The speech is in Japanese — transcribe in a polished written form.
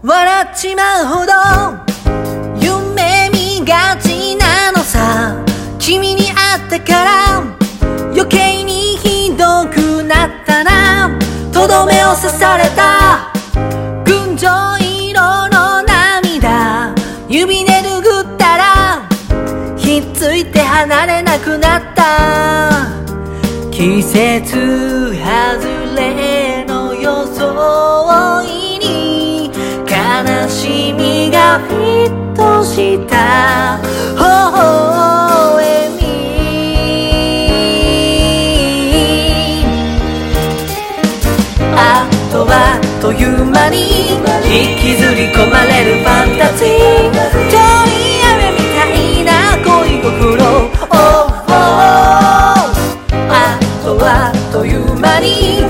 笑っちまうほど夢見がちなのさ。君に会ってから余計にひどくなったな。とどめを刺された群青色の涙、指で拭ったらひっついて離れなくなった。季節外れの装いに悲しみがフィットした微笑み。あとはあっという間に引きずり込まれるファンタジー、鳥雨みたいな恋心、あっという間に